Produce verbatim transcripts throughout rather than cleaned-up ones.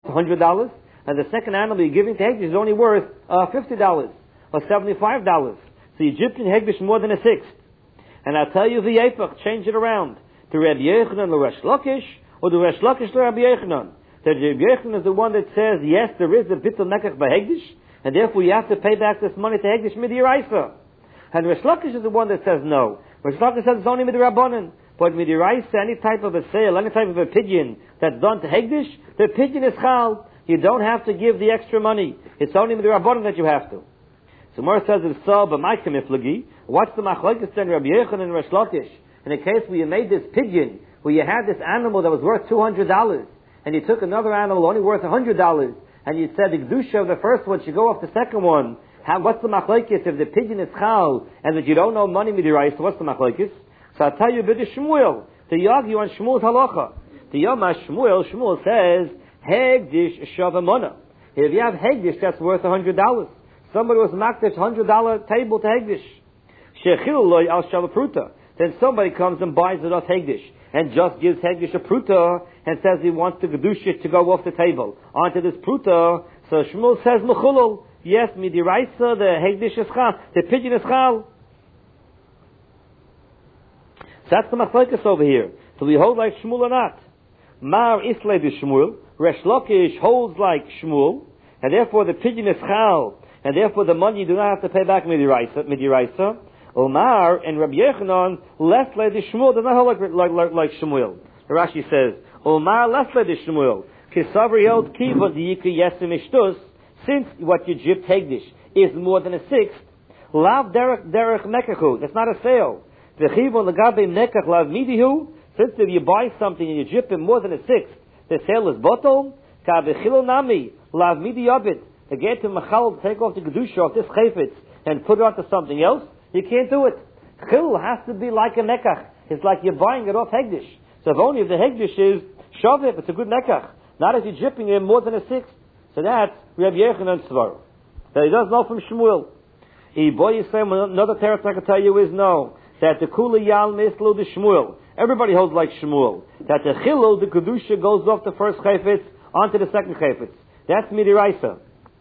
one hundred dollars, and the second animal you're giving to Hegdish is only worth uh, fifty dollars or seventy-five dollars. So Egyptian Hegdish more than a sixth. And I'll tell you the Yepach, change it around. To Rabbi Yochanan or Resh Lakish, or the Resh Lakish to Rabbi Yochanan. That Rabbi Yochanan is the one that says, yes, there is a bittul mekach by Hegdish, and therefore you have to pay back this money to Hegdish midiraisa. And Resh Lakish is the one that says no. Resh Lakish says it's only midirabanan. But midiraisa, any type of a sale, any type of a pigeon that's done to Hegdish, the pigeon is chal. You don't have to give the extra money. It's only midirabanan that you have to. So Mor says it's so, but my kamiflagi. What's the machlokes then, Rabbi Yochanan and Resh Lakish? In a case where you made this pigeon, where you had this animal that was worth two hundred dollars, and you took another animal only worth one hundred dollars, and you said the kedusha of the first one should go off the second one. How, what's the machlokes if the pigeon is chal and that you don't know money midiraisa? So what's the machlokes? So I'll tell you a bit of Shmuel to argue on Shmuel's halacha. The Yom Shmuel, Shmuel says Hegdish shavamona. If you have Hegdish that's worth one hundred dollars, somebody was knocked this one hundred dollar table to Hegdish. Shechil loy al shavapruta. Then somebody comes and buys it off Hegdish and just gives Hegdish a pruta and says he wants the kedusha to go off the table onto this pruta. So Shmuel says mechulul. Yes, midiraisa the Hegdish is chal, the pigeon is chal. So that's the machlokes over here. So we hold like Shmuel or not. Mar islay the Shmuel. Resh Lakish holds like Shmuel, and therefore the pigeon is chal, and therefore the money you do not have to pay back midiraisa. Midiraisa. Omar and Rabbi Yochanan less like the Shmuel does not hold like, like, like, like Shmuel. Rashi says, Omar less like the Shmuel. Kisavri held kiva diyika yesim ishtus. Since what you jip Hegdish is more than a sixth, lav derech derech mekachu. That's not a sale. The chiva legabe mekach lav midihu. Since if you buy something and you jip it more than a sixth, the sale is bottle. Ka bechilo nami lav midi yabit. To get to machal, take off the kedusha of this chayfetz and put it onto something else. You can't do it. Chil has to be like a mekach. It's like you're buying it off Hegdish. So if only if the Hegdish is shavif, it's a good mekach. Not if you're dripping in more than a sixth. So that's Rabbi Yochanan Svar. That he does know from Shmuel. Another teretz I can tell you is no. That the kula yal mislu the Shmuel. Everybody holds like Shmuel. That the chilul, the kedusha, goes off the first chayfetz onto the second chayfetz. That's midiraisa.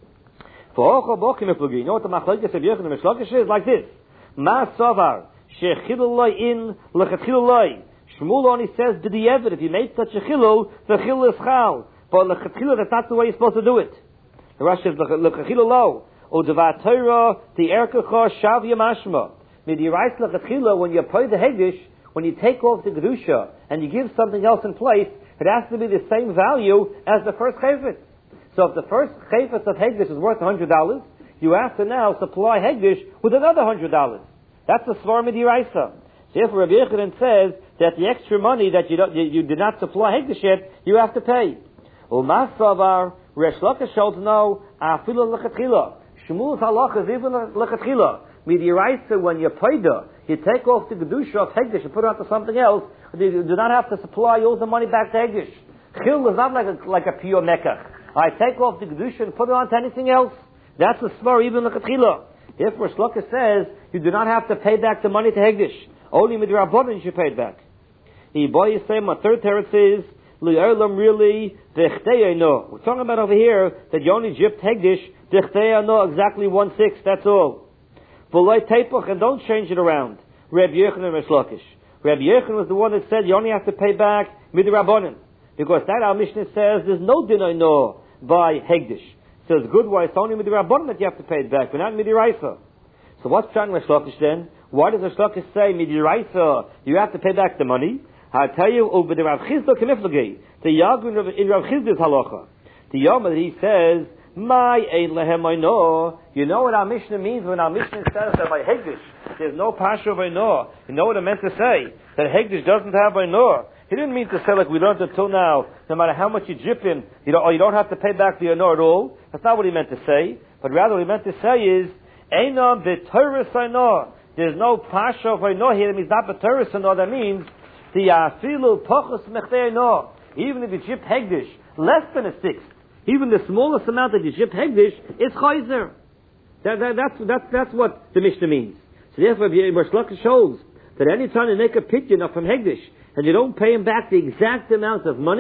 For ocho bokim eflugi. You know what the machlokes of Yochanan and Shlokish is? Like this. Ma savar shechilulay in lechatchilulay. Shmuel only says b'di'evet. If you made such a chilul, the chilul is chal. But lechatchilul, that's not the way you're supposed to do it. The Rashi says lechatchilul o devat Torah the erkecha shav yamashma. Midirais lechatchilul, when you apply the Hegdish, when you take off the kedusha and you give something else in place, it has to be the same value as the first chayfetz. So if the first chayfetz of Hegdish is worth one hundred dollars, you have to now supply Hegdish with another one hundred dollars. That's the Svar Midiraisa. Therefore, Rabbi Yochanan says that the extra money that you, don't, you, you did not supply Hegdish yet, you have to pay. Umas Savar, Resh Lakish holds no, Afilu Lechatchila. Shmuel's halach is even Lechatchila. Midiraisa, when you pay the, you take off the Kedusha of Hegdish and put it onto something else, you do not have to supply all the money back to Hegdish. Chil is not like a, like a pure Mekach. I take off the Kedusha and put it onto anything else. That's the svar even lechatchila. Therefore, Shloka says you do not have to pay back the money to Hegdish. Only midrabanan you should pay it back. The boy is saying my third teretz is li'olam really v'chtei no. We're talking about over here that you only jipped Hegdish v'chtei no exactly one sixth. That's all. V'loi teipach and don't change it around. Rabbi Yochanan and Shlokish. Rabbi Yochanan was the one that said you only have to pay back midrabanan because that our Mishnah says there's no dinay no by Hegdish. So it's good why it's only midirabbanan that you have to pay it back, but not midiraisa. So what's Pshat Resh Lakish then? Why does Resh Lakish say midiraisa you have to pay back the money? I tell you, over the Rav Chizda kemiflagi, the Yagun in Rav Chizda's halacha, the Yom that he says, "My ein lehem ayno." You know what our Mishnah means when our Mishnah says that by Hegdish there's no pasha of ayno. You know what it meant to say that Hegdish doesn't have ayno. He didn't mean to say like we learned until now, no matter how much you jip in, you don't, or you don't have to pay back the honor at all. That's not what he meant to say. But rather what he meant to say is, Einam b'teres honor. There's no pasha of honor here. That means not b'teres honor. That means the afilu pachos mechtei honor. Even if you jip Hegdish less than a sixth, even the smallest amount that you jip Hegdish is chayzer. That, that, that's, that's, that's what the Mishnah means. So therefore, Resh Lakish shows that any time you make a pidyon from Hegdish, and you don't pay him back the exact amount of money,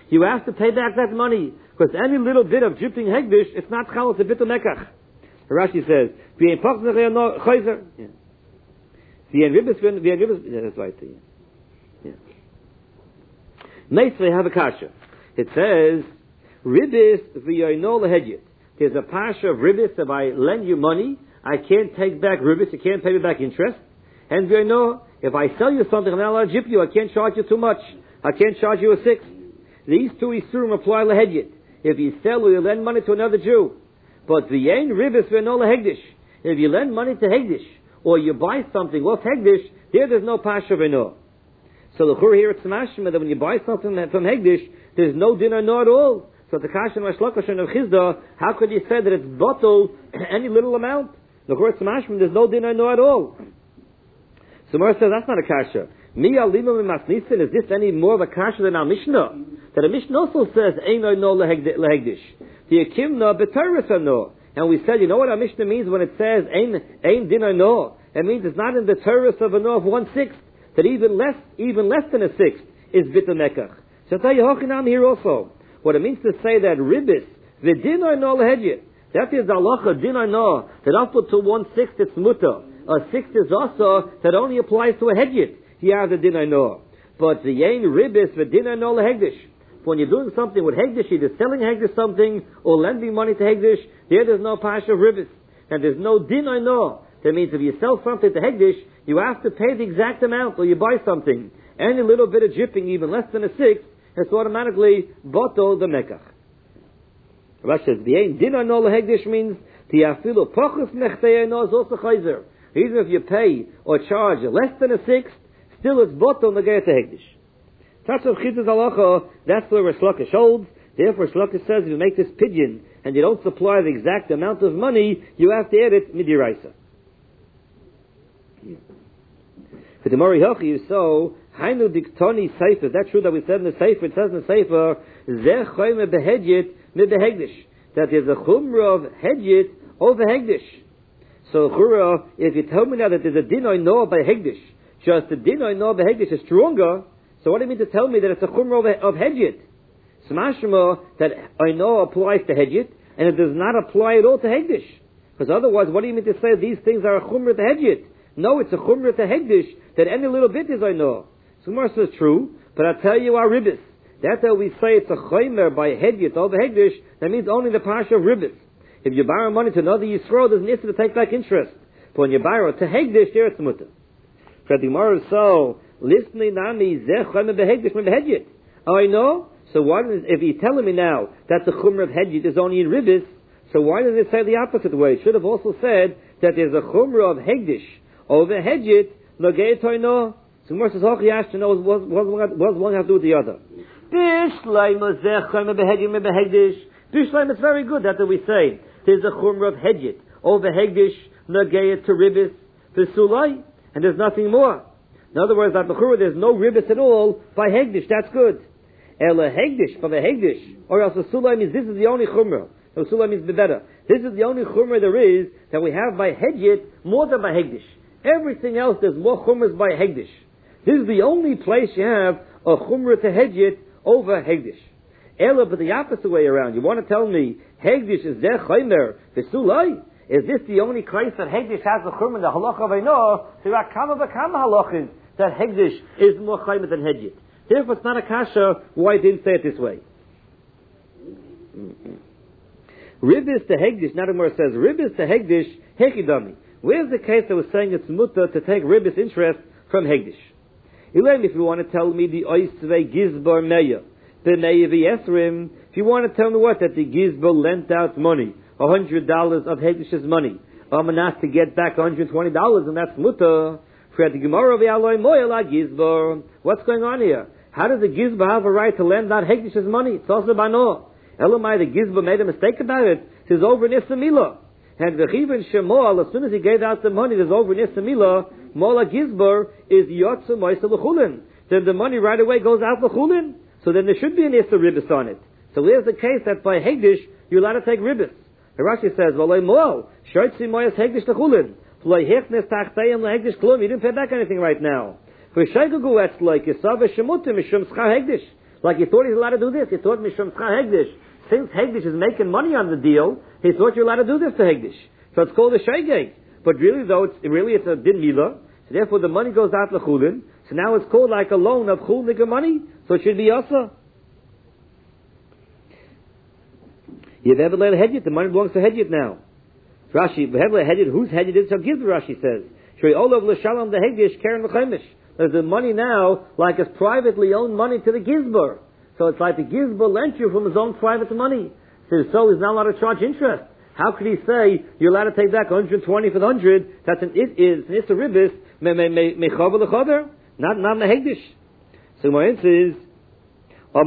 you have to pay back that money. Because any little bit of dripping hegdish, it's not chal, it's a bit of mekach. Rashi says, "V'yein pach nechei no chayzer." V'yein ribis, v'yein ribis. Yeah, that's right. Yeah. Next, we have a kasha. It says, "Ribis v'yein no lehedyet." There's a pasha of ribis. If I lend you money, I can't take back ribis. You can't pay me back interest. And v'yein no, if I sell you something, I'm not allowed to jip you. I can't charge you too much. I can't charge you a sixth. These two isurim apply lehedyet. If you sell or you lend money to another Jew. But the yen ribis v'no lehegdish. If you lend money to hegdish, or you buy something off hegdish, there there's no pasha v'no. So the chur here it's mashma that when you buy something from hegdish, there's no din or no at all. So the kasha mashlakosh and Chizda, how could you say that it's bottle any little amount? The chur it's mashma, there's no din or no at all. So Mor says that's not a kasha. Mi alima v'masnisin, is this any more of a kasha than our Mishnah? That a Mishnah also says, Eino no lehegdish. The Akimna b'Torah no. And we said, you know what our Mishnah means when it says, Ein, ein din no? It means it's not in the Torah of a no of one-sixth. That even less, even less than a sixth is bit mekach. So I'll tell you, Hochinam here also. What it means to say that ribis, v'din no lehedyet. That is halacha din no. That up to one-sixth it's muta. A sixth is also that only applies to a hedyet. Here the din no. But the yen ribis v'din no lehegdish. When you're doing something with hegdish, either selling hegdish something or lending money to hegdish, there there's no pasha of ribis. And there's no din no. That means if you sell something to hegdish, you have to pay the exact amount, or you buy something. Any little bit of dripping, even less than a sixth, it's automatically botol the mekach. Rashi says, the yen din no lehegdish means the afilu pachus nechtei no is also chayzer. Even if you pay or charge less than a sixth, still it's botol negei to hegdish. That's of Chiz's halacha, that's where Reish Lakish holds. Therefore, Reish Lakish says if you make this pidyon and you don't supply the exact amount of money, you have to add it midiraisa. For the Mori Hochi, so Hainu diktoni sefer. That's true that we said in the sefer. It says in the sefer Zeh choyme behedyet mibehegdish. That there's a chumra of hedyet over hegdish. So chura, if you tell me now that there's a dinoi no by hegdish, just the dinoi no by hegdish is stronger. So what do you mean to tell me that it's a chumrah of, of hedjit? Smashma that I know applies to hedjit, and it does not apply at all to hegdish. Because otherwise, what do you mean to say these things are a chumrah to hedjit? No, it's a chumrah to hegdish, that any little bit is I know. So Mar says true, but I tell you our ribis. That's how we say it's a chaymer by hedjit over hegdish, that means only the pasha of ribis. If you borrow money to another Yisrael, there's an issue to take back interest. But when you borrow to hegdish, there it's mutter. For the Gemara so, listening nami zeh chaymer behegdish me behedyet. Oh, I know. So why does if you're telling me now that the chumrah of hedjit is only in ribis, so why does it say the opposite way? It should have also said that there's a chumrah of hegdish over hedjit logei toino. So Gemara says, "Hoch yash to know what does one have to do with the other?" Bishleim zeh chaymer behegdish me behegdish. Bishleim, it's very good that we say there's a chumrah of hedjit over hegdish logei to ribis v'sulai, and there's nothing more. In other words, that b'chura there's no ribis at all by hegdish. That's good. Ela hegdish for the hegdish, or else the sulai means this is the only chumrah. So sulai means the better. This is the only chumrah there is that we have by hedjit more than by hegdish. Everything else there's more chumras by hegdish. This is the only place you have a chumrah to hedjit over hegdish. Ela, but the opposite way around. You want to tell me hegdish is der chaymer the sulai? Is this the only place that hegdish has a chumrah? The halacha of Eino, so there are kama v'kama halachas that hegdish is more chaymer than hedjit. Therefore, it's not a kasha why I didn't say it this way. Ribis to hegdish, not anymore says, ribis to hegdish, hekidami. Where's the case that was saying it's mutter to take ribis interest from hegdish? Elaine, if you want to tell me the oisvei gizbar meya, the meya v'yesrim, if you want to tell me what, that the gizbar lent out money, a hundred dollars of hegdish's money, I'm not to get back one hundred twenty dollars, and that's mutter. What's going on here? How does the Gizba have a right to lend out Hegdish's money? It's also Bano. Elamai, the Gizba made a mistake about it. It's over in Issamila. And the Chivin Shemol, as soon as he gave out the money, it's over in Issamila. Mola Gizbar is Yotzu Moisa L'chulin. Then the money right away goes out L'chulin. So then there should be an Issa Ribbis on it. So there's the case that by Hegdish, you're allowed to take Ribbis. The Rashi says, V'loi Moal, Shortzi Moyas Hegdish L'chulin. You didn't pay back anything right now. But Like he thought he's allowed to do this. He thought Mishum Tzcha Hegdish. Since Hegdish is making money on the deal, he thought you're allowed to do this to Hegdish. So it's called a Shegeg. But really though, it's, really it's a Din Mila. So therefore the money goes out to Chulin. So now it's called like a loan of Chulin money. So it should be Yasa. You've ever let a Hedjit, the money belongs to Hedjit now. Rashi, Hedjit, whose Hedjit is? So give the Rashi says. Shrei Olav L'Shalom the Hegdish Karen L'Chemish. There's the money now, like it's privately owned money to the Gizbar. So it's like the Gizbar lent you from his own private money. So, so he's not allowed to charge interest. How could he say, you're allowed to take back one hundred twenty for the one hundred? That's an it is, it's a ribis, mechaber l'chaber, not, not the Hegdish. So my answer is, you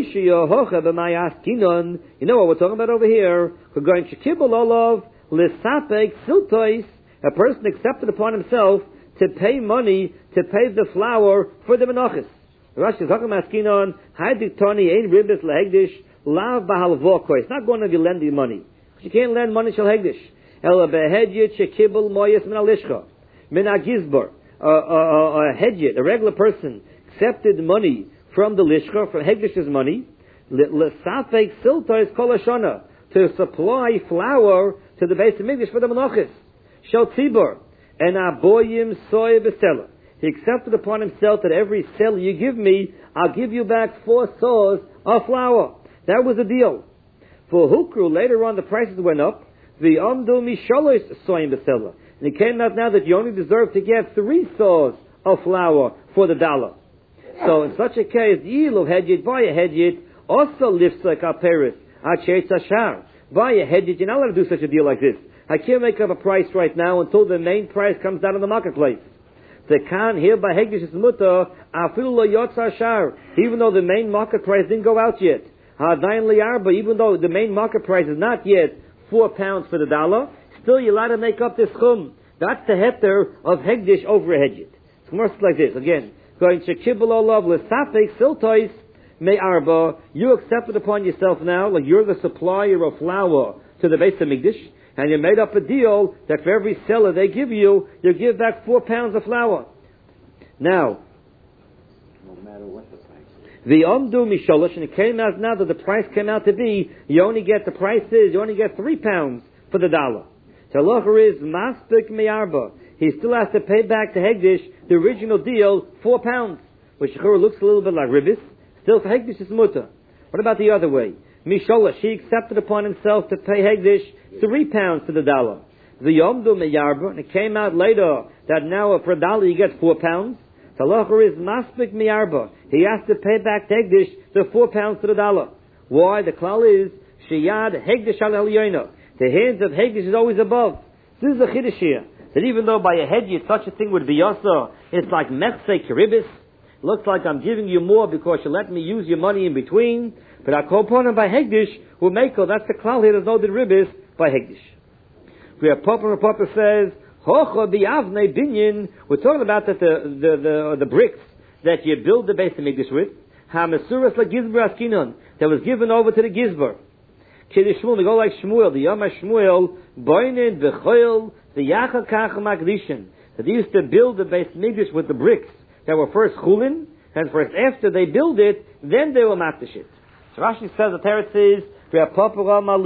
know what we're talking about over here? We're going to kibble olav l'sapek siltois. A person accepted upon himself to pay money to pay the flour for the menachos. Rashi is talking about skinon. Hadiktoni ein ribis lehegdish lav bahal vokoi. It's not going to be lending money. You can't lend money shel hegdish. Ela behedjit shekibel moyes min alishcha min agizbar. A hedjit, a regular person, accepted money from the lishcha, from hegdish's money, l'safek siltois kol hashana, to supply flour to the base of Mikdash for the menachos. Shel tzibur and aboyim soy bestela. He accepted upon himself that every sell you give me, I'll give you back four saws of flour. That was the deal. For hukru, later on the prices went up. The amdu mishalois soyim bestela. And it came out now that you only deserve to get three saws of flour for the dollar. So in such a case, yilu hedjit, buy a hedjit, also lifts like a paris, achetz ashar. Buy a hedjit, you're not allowed to do such a deal like this. I can't make up a price right now until the main price comes down in the marketplace. The kan here by hegdish is mutter, afilu lo yotz ashar, even though the main market price didn't go out yet. Hadayin liarba, even though the main market price is not yet four pounds for the dollar, still you're allowed to make up this chum. That's the heter of hegdish over a hedjit. It's more like this. Again, going to kibbel olav l'safek siltois me arba. You accept it upon yourself now, like you're the supplier of flour to the base of Mikdash, and you made up a deal that for every seller they give you, you give back four pounds of flour. Now, no matter what the price is. The umdu misholosh, and it came out now that the price came out to be, you only get, the price is, you only get three pounds for the dollar. So halacha is maspik me'arba. He still has to pay back to Hegdish the original deal, four pounds, which looks a little bit like ribis. Still for Hegdish is mutter. What about the other way? Misholosh, he accepted upon himself to pay Hegdish three pounds to the dollar. The yomdu meyarba, and it came out later that now for a dollar you get four pounds. The halacha is maspik meyarba. He has to pay back to Hegdish the four pounds to the dollar. Why? The klal is sheyad Hegdish al elyono. The hands of Hegdish is always above. This is a chiddush here. That even though by a hedjit such a thing would be yasa, it's like mechse kiribis. Looks like I'm giving you more because you let me use your money in between. But I call upon him by Hegdish, who make that's the klal here, there's no din ribis by Hegdish. We have Papa and Papa says, Hocha bi'avnei binyin, we're talking about that the, the, the, the bricks that you build the base of Mikdash with, ha-mesuras la-gizbar askinon, that was given over to the gizbar. Kiddush Shmuel, we go like Shmuel, the Yom HaShmuel, boinin, b'choil, the yachal kach makdishin, that they used to build the base Mikdash with the bricks that were first chulin, and first after they build it, then they will makdish it. So Rashi says, the Teretz says, we're talking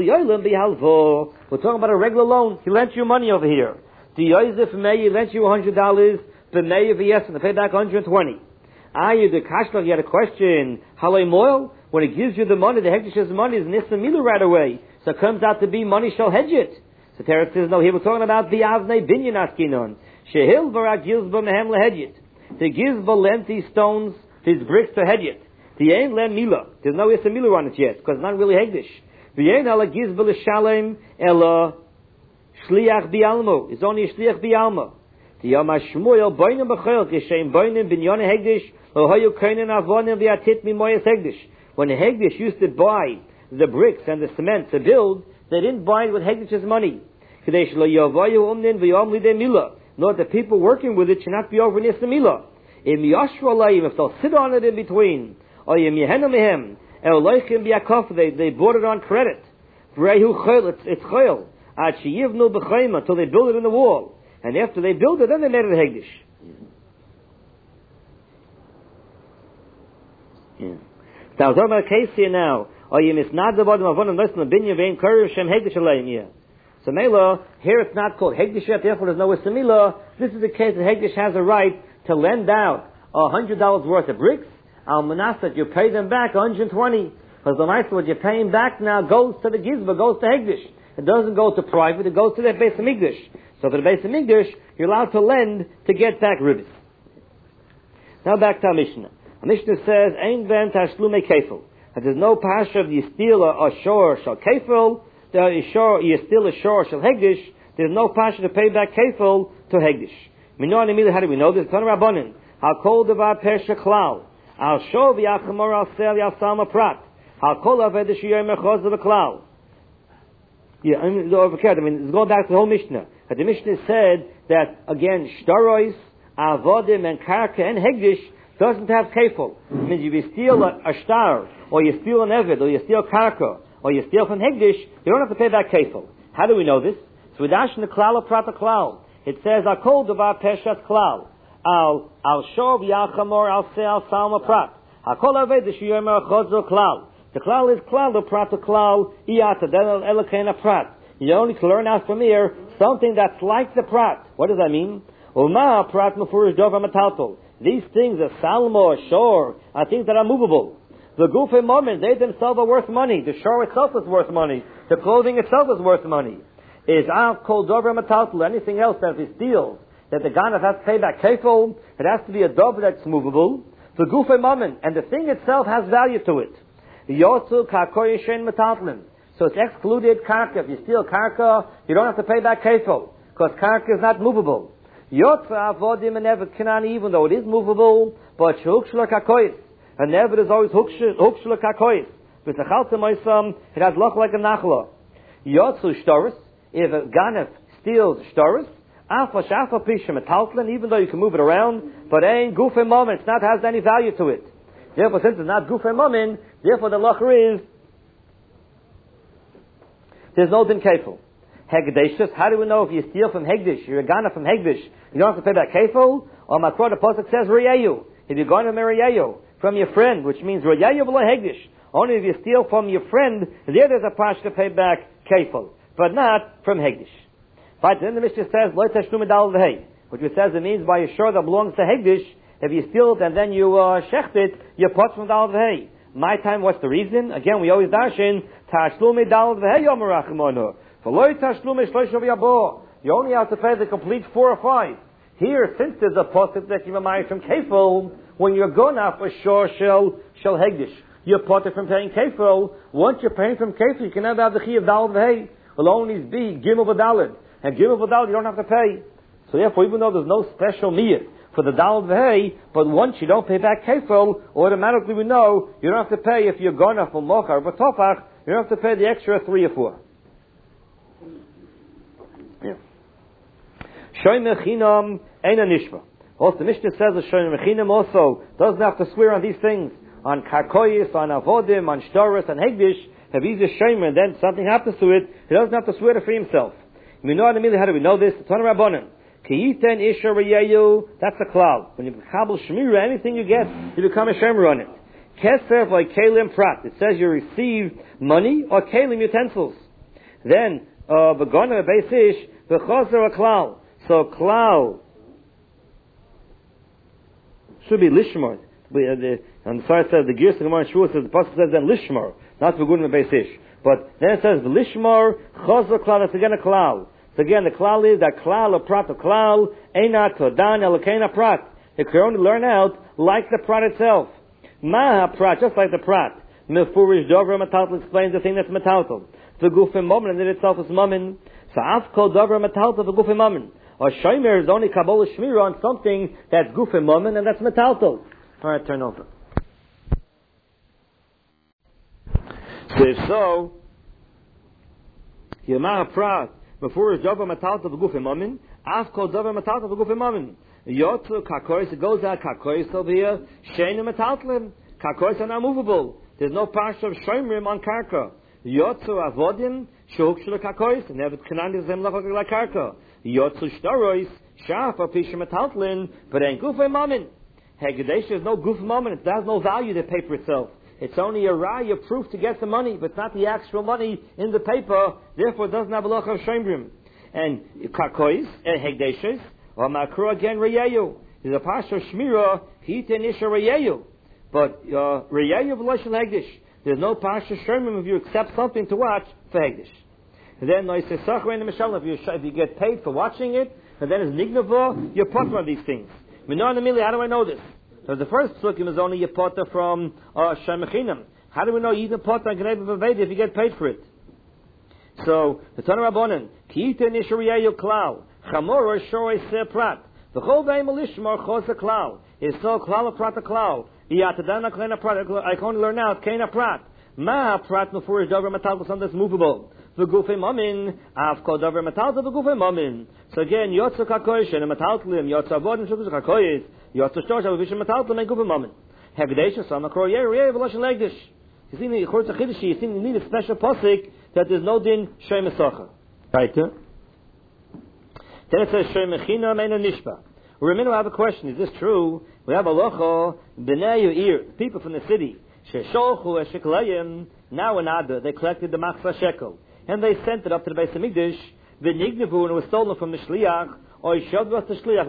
about a regular loan. He lent you money over here. The Yosef May, he lent you one hundred dollars, the May of yes, and they pay back one hundred twenty. Ah, you the Kashlach, you had a question. Halay Moil, when it gives you the money, the Hegdish's money is Nisamilu right away. So it comes out to be money shall hedge it. So Teretz says, no, here we're talking about the Avnei Binyan Askinon. Shehil Barak Gizba Mehem Lehedjit. The Gizba lent these stones, these bricks to hedge it. The Ein Len Mila. There's no Yisa Mila on it yet, because it's not really Hegdish. The Ein Ala Gizba L'Shalem Ela Shliach Bialmo. It's only Shliach Bialmo. The Yom HaShmuel Boinim B'chel Kishem Boinim Binyan Hegdish Lohayu Kainin Avonim V'Atit Mimoyas Hegdish. When the Hegdish used to buy the bricks and the cement to build, they didn't buy it with Hegdish's money. Kadesh Lo Yavayu Umnin V'Yom Lidei Mila. Not the people working with it should not be over Nisa Mila. Im Yashra Leim, if they'll sit on it in between, or Yim Yehenna Mehem, El Leichim B'Yakov, they they bought it on credit. V'Rehu Chayil, it's it's Chayil. Ad Sheyivnu B'Chayma, until they build it in the wall. And after they build it, then they made it a Hegdish. Yeah. Now, we're talking about a case here now. Or you misnad the bottom of one and listen to binya vein kariv shem hegdish alayim here. So Mela, here it's not called hegdish yet, therefore there's no Isamila. This is the case that hegdish has a right to lend out a hundred dollars worth of bricks. Al manasat, you pay them back one hundred twenty. Because the nice what you're paying back now goes to the gizba, goes to hegdish. It doesn't go to private, it goes to the Beis Hamikdash. So for the Beis Hamikdash, you're allowed to lend to get back ribbis. Now back to our Mishnah. Our Mishnah says, Ein ben tashlume kefil. That there's no pasha of you steal a, a shor shal kefil, you steal a shor shal hegdish, there's no pasha to pay back kefil to hegdish. Minor immediately, how do we know this? Ton Rabbanin. I'll call the var pesha klal. I'll show the achamor al sel yal salma prat. I'll call of edish yomer choz of a klal. Yeah, I mean, I mean, it's going back to the whole Mishnah. But the Mishnah said that, again, shtarois, avodim, and karka, and hegdish doesn't have kefil. It means if you steal a, a shtar, or you steal an eved, or you steal karka, or you steal from hegdish, you don't have to pay back kefil. How do we know this? So we dash in the klal prat klal. It says, I'll call the var peshat klal. I'll, I'll show v'yachamor, I'll say, I'll salma prat. I'll call aved, the shiyomer chodzo klal. The klal is klal, the prat klal, iyata, del elokena prat. You only can learn out from here something that's like the prat. What does that mean? Uma prat mufurish dover metaltol. These things, a salmo, a shore, are things that are movable. The gufe moment, they themselves are worth money. The shore itself is worth money. The clothing itself is worth money. Is av kol dover metaltol, anything else that if he steals, that the ganav has to pay back kefil, it has to be a dover that's movable. The gufe moment, and the thing itself has value to it. Yotzu kakoy shen metaltlin. So it's excluded karka. If you steal karka, you don't have to pay back kefil, because karka is not movable. Yotzu avodim and evet kinani, even though it is movable, but shehukshla kakoyis. And evet is always hukshla kakoyis. With the chalta moisam, it has look like a nachla. Yotzu shtoris, if a ganef steals shtoris, afa shafa pisha metaltlin, even though you can move it around, but ain't gufe moment, it's not has any value to it. Therefore, since it's not gufe moment, therefore the lacher is there's no din kefil. Hegdishus, how do we know if you steal from Hegdish, you're a gana from Hegdish, you don't have to pay back kefil? Or Makor, the Pasuk says Riyayu. If you're going to marry Riyayu from your friend, which means Riyayu below Hegdish. Only if you steal from your friend, there there's a pash to pay back kefil, but not from Hegdish. But then the Mishnah says, Lo tashlum dal v'hei, which says it means by a shore that belongs to Hegdish, if you steal it and then you uh, shecht it, you're pot from dal v'hei. My time, what's the reason? Again, we always dash in, Tashlumi dal v'hei yomerachimonu. For loy tashlumi shlosh yabo. You only have to pay the complete four or five. Here, since there's a posit that you marry from kefil, when you're going out for shor shel, shel hegdish, you're posit from paying kefil. Once you're paying from kefil, you can never have the chi of dal v'hei. Will only be gimel v'dalid. And gimel v'dalid, you don't have to pay. So therefore, even though there's no special miyat for the dal v'hei, but once you don't pay back kefil, automatically we know you don't have to pay if you're going for mochar or tofach, you don't have to pay the extra three or four. Shoy mechinam ein nishva. Also, the Mishnah says that shoy mechinam also doesn't have to swear on these things, on karkoyis, on avodim, on shtoris, on hegdish. If he's a shomer and then something happens to it, he doesn't have to swear to free himself. We know immediately how do we know this? Ton Rabbanan. Kiyiten isha reyayu, that's a cloud. When you kabel shmira, anything you get, you become a shemer on it. Kesef like kelim prat. It says you receive money or kelim utensils. Then, uh, begona beisish, bechoser a klal. So klal should be lishmar. I'm sorry, it says the Girsa Gemara Shua says the pasuk says then lishmar, not begona beisish. But then it says lishmar choser klal. That's again a klal. So again, the klal is that klal or prat or klal, einat todan elokena prat. You can only learn out like the prat itself. Maha prat, just like the prat. Mefurish dover metaltal explains the thing that's metaltal. The gufim momen, and it itself is momen. So afkol dover metaltal, the gufim momen. Or shomer is only kabbalah shmira on something that's gufim momen, and that's metaltal. Alright, turn over. So if so, Yamaha prat, before is dover metaltal the gufim momen, afkol dover metaltal the gufim momen. Yotzu kakoris, it goes out kakoris over here. Sheinu metaltlim, kakoris are not movable. There's no parsha of shomrim on karka. Yotzu avodim, shehuk shel kakoris, and never kanan is them like karka. Yotzu shtarois, shaf or pisha metaltlin, but ain't gufay mamin. Hegdesh, there's no guf mamin. It has no value to pay for itself. It's only a raya proof to get the money, but not the actual money in the paper. Therefore, it doesn't have a loch of shembrim. And karkois and hegdeshes or makro again reyayu. Is a pasha shmira hite nisha reyayu. But uh, reyayu v'loshel hegdish. There's no pasha shembrim if you accept something to watch for hegdish. And then no, he says sachar in the mishal. If you if you get paid for watching it, and then it's nignava, you're part of these things. Minor and How do I know this? So the first psukim is only Yapota from uh, Shemechinam. How do we know you can put on Gnei B'Vaveda if you get paid for it? So the Tanur Rabbanan, Kiite Nishuriyayu Klau, Chamor Shorei Se Prat, the whole day Malishmar Chose Klau, is so Klau Prat Klau, Yatadana Klena Prat. I can only learn out Kena Prat. Ma Prat Nufurish Dover Metal something that's movable. The Gufe Mamin, Avko Dover Metal the Gufe Mamin. So again, Yotza Kakoish and Metaltlim, Yotza Vodin Shukus Kakois. You have to start with vision metal to make up a moment. Hegdesh, some akro yer yer v'losh legdish. You see, the church achidishi. You see, you need a special posik that there's no din shem esacha. Right? Then it says shem echina meina nishba. Remember, I have a question. Is this true? We have a locho b'nei ear people from the city. Shesholchu esheklayim now in Ada they collected the machzah shekel and they sent it up to the Beis Hamikdash. The nignevu and it was stolen from the shliach or yishod was the shliach.